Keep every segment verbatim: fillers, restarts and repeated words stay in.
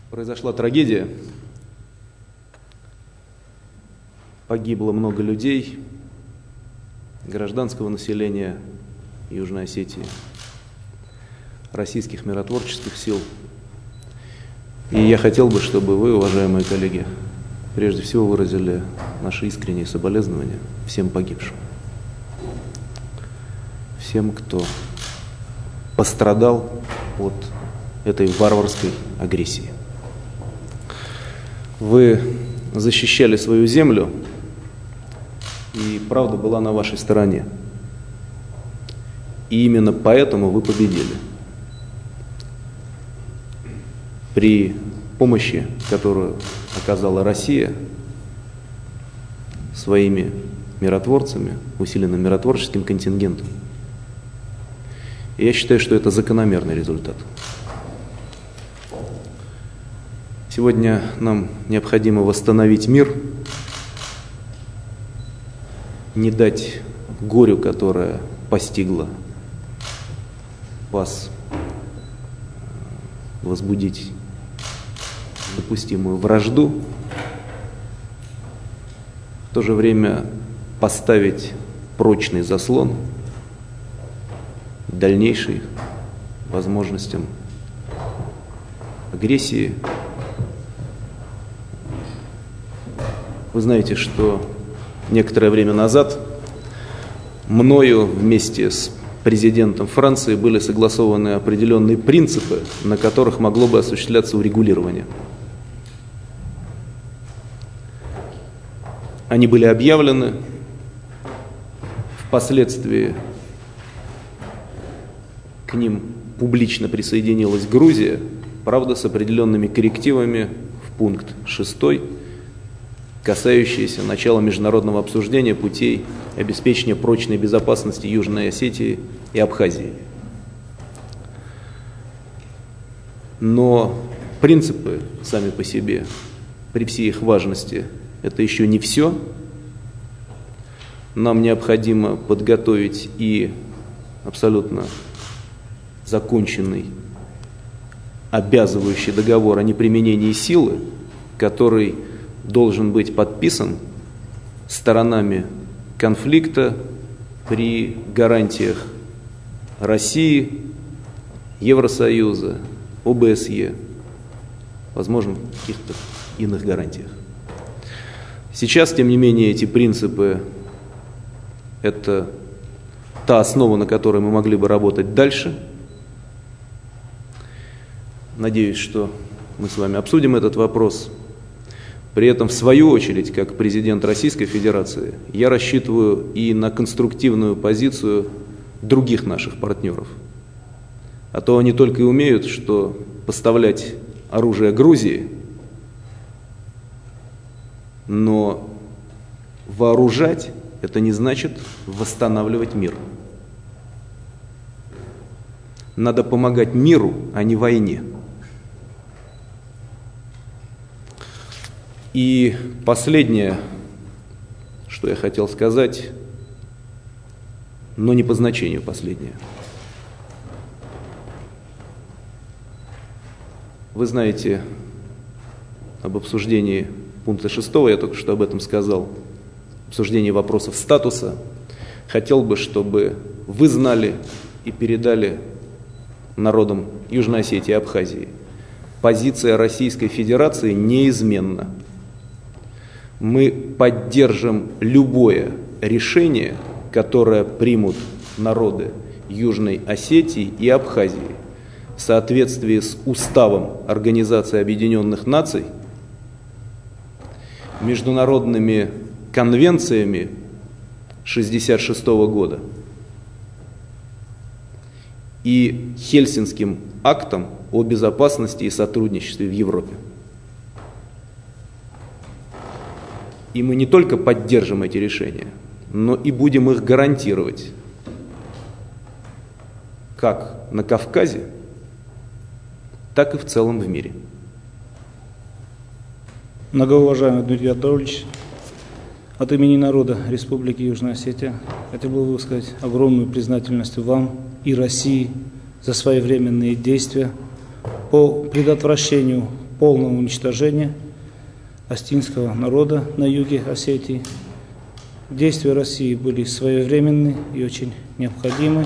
Произошла трагедия, погибло много людей, гражданского населения Южной Осетии, российских миротворческих сил. И я хотел бы, чтобы вы, уважаемые коллеги, прежде всего выразили наши искренние соболезнования всем погибшим, всем, кто пострадал от этой варварской агрессии. Вы защищали свою землю, и правда была на вашей стороне. И именно поэтому вы победили. При помощи, которую оказала Россия своими миротворцами, усиленным миротворческим контингентом. И я считаю, что это закономерный результат. Сегодня нам необходимо восстановить мир, не дать горю, которое постигло вас, возбудить допустимую вражду, в то же время поставить прочный заслон дальнейшим возможностям агрессии. Вы знаете, что некоторое время назад мною вместе с президентом Франции были согласованы определенные принципы, на которых могло бы осуществляться урегулирование. Они были объявлены, впоследствии к ним публично присоединилась Грузия, правда, с определенными коррективами в пункт шестой, касающиеся начала международного обсуждения путей обеспечения прочной безопасности Южной Осетии и Абхазии. Но принципы сами по себе, при всей их важности, это еще не все. Нам необходимо подготовить и абсолютно законченный, обязывающий договор о неприменении силы, который должен быть подписан сторонами конфликта при гарантиях России, Евросоюза, О Бэ С Е, возможно, каких-то иных гарантиях. Сейчас, тем не менее, эти принципы – это та основа, на которой мы могли бы работать дальше. Надеюсь, что мы с вами обсудим этот вопрос. При этом, в свою очередь, как президент Российской Федерации, я рассчитываю и на конструктивную позицию других наших партнеров. А то они только и умеют, что поставлять оружие Грузии, но вооружать – это не значит восстанавливать мир. Надо помогать миру, а не войне. И последнее, что я хотел сказать, но не по значению последнее. Вы знаете об обсуждении пункта шестого, я только что об этом сказал, обсуждении вопросов статуса. Хотел бы, чтобы вы знали и передали народам Южной Осетии и Абхазии: позиция Российской Федерации неизменна. Мы поддержим любое решение, которое примут народы Южной Осетии и Абхазии в соответствии с Уставом Организации Объединенных Наций, международными конвенциями шестьдесят шестого года и Хельсинским актом о безопасности и сотрудничестве в Европе. И мы не только поддержим эти решения, но и будем их гарантировать как на Кавказе, так и в целом в мире. Многоуважаемый Дмитрий Анатольевич, от имени народа Республики Южная Осетия хотел бы высказать огромную признательность вам и России за своевременные действия по предотвращению полного уничтожения остинского народа на юге Осетии. Действия России были своевременны и очень необходимы.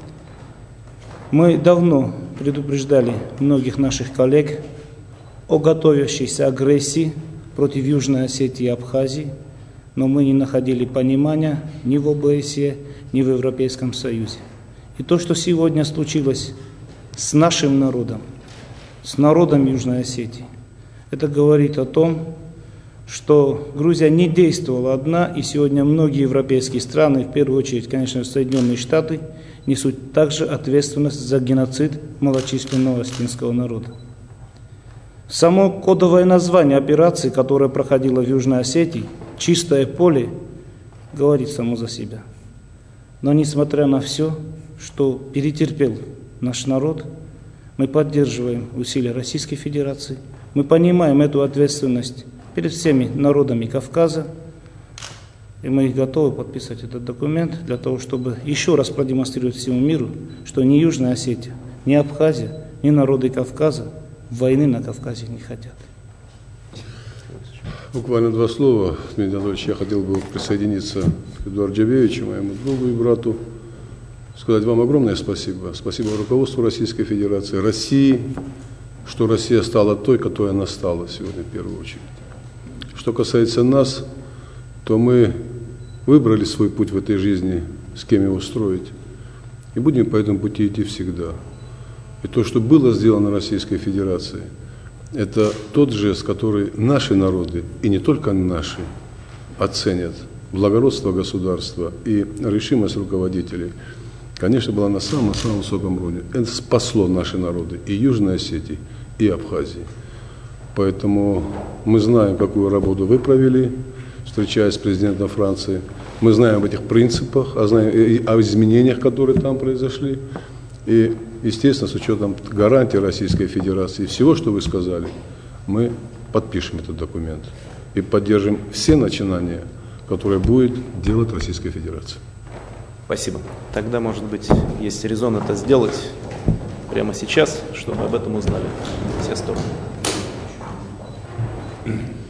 Мы давно предупреждали многих наших коллег о готовящейся агрессии против Южной Осетии и Абхазии, но мы не находили понимания ни в О Бэ ЭС Е, ни в Европейском Союзе. И то, что сегодня случилось с нашим народом, с народом Южной Осетии, это говорит о том, что Грузия не действовала одна, и сегодня многие европейские страны, в первую очередь, конечно, Соединенные Штаты, несут также ответственность за геноцид малочисленного остинского народа. Само кодовое название операции, которая проходила в Южной Осетии, «Чистое поле», говорит само за себя. Но несмотря на все, что перетерпел наш народ, мы поддерживаем усилия Российской Федерации, мы понимаем эту ответственность перед всеми народами Кавказа, и мы готовы подписать этот документ для того, чтобы еще раз продемонстрировать всему миру, что ни Южная Осетия, ни Абхазия, ни народы Кавказа войны на Кавказе не хотят. Буквально два слова. Дмитрий Анатольевич, я хотел бы присоединиться к Эдуарду Джабеевичу, моему другу и брату, сказать вам огромное спасибо. Спасибо руководству Российской Федерации, России, что Россия стала той, которой она стала сегодня в первую очередь. Что касается нас, то мы выбрали свой путь в этой жизни, с кем его строить, и будем по этому пути идти всегда. И то, что было сделано Российской Федерацией, это тот жест, который наши народы, и не только наши, оценят. Благородство государства и решимость руководителей, конечно, была на самом-самом высоком уровне. Это спасло наши народы и Южной Осетии, и Абхазии. Поэтому мы знаем, какую работу вы провели, встречаясь с президентом Франции. Мы знаем об этих принципах, о, знаем, о изменениях, которые там произошли. И, естественно, с учетом гарантий Российской Федерации, всего, что вы сказали, мы подпишем этот документ и поддержим все начинания, которые будет делать Российская Федерация. Спасибо. Тогда, может быть, есть резон это сделать прямо сейчас, чтобы об этом узнали все стороны.